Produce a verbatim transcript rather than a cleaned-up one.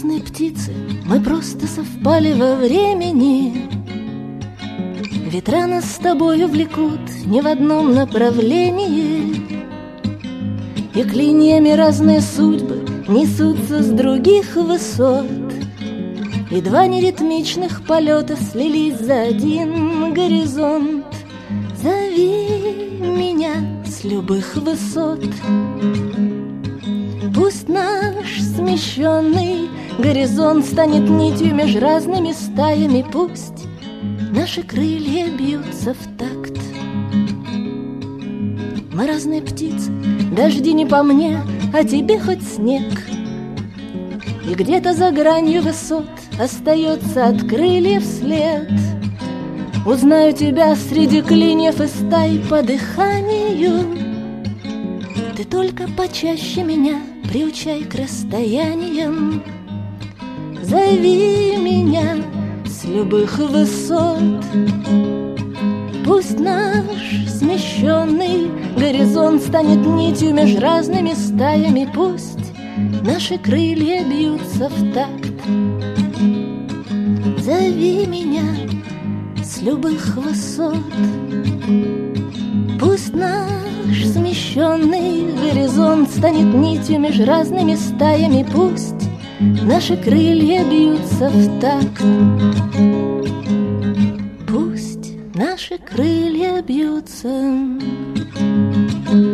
разные птицы, мы просто совпали во времени. Ветра нас с тобою влекут не в одном направлении, и клиньями разные судьбы несутся с других высот, и два неритмичных полета слились за один горизонт. Зови меня с любых высот. Пусть наш смещенный горизонт станет нитью меж разными стаями, пусть наши крылья бьются в такт. Мы разные птицы, дожди не по мне, а тебе хоть снег. И где-то за гранью высот остается от крыльев след. Узнаю тебя среди клиньев и стай по дыханию. Ты только почаще меня приучай к расстояниям. Зови меня с любых высот. Пусть наш смещенный горизонт станет нитью меж разными стаями, пусть наши крылья бьются в такт. Зови меня с любых высот. Пусть наш смещенный горизонт станет нитью меж разными стаями, пусть наши крылья бьются в такт. Пусть наши крылья бьются